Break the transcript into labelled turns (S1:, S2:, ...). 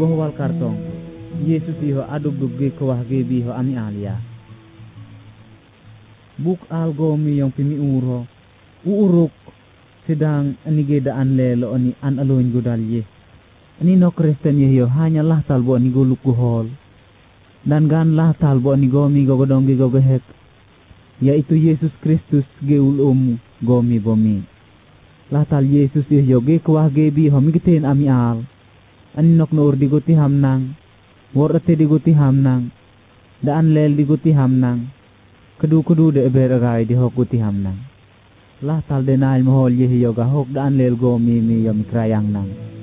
S1: gohwal kartong Yesus iho adug dugge kawah gebi ho ami alia buk algomi yang pimi uro uuruk sedang anige daan lelo ani an aloin godalye ani no Kristen yo hanyalah talbo ani goluk gohol dan ganlah talbo ani gomi gogodonggi gogehek yaitu Yesus Kristus geul gomi bomi latal Yesus yo ge kawah gebi ho migiten ami al ani nok nur diguti hamnang worate diguti hamnang daan lel diguti hamnang kudu de beragai di hokuti hamnang lah tal denail mohol ye yoga hok daan lel gomi mi yom krayang nang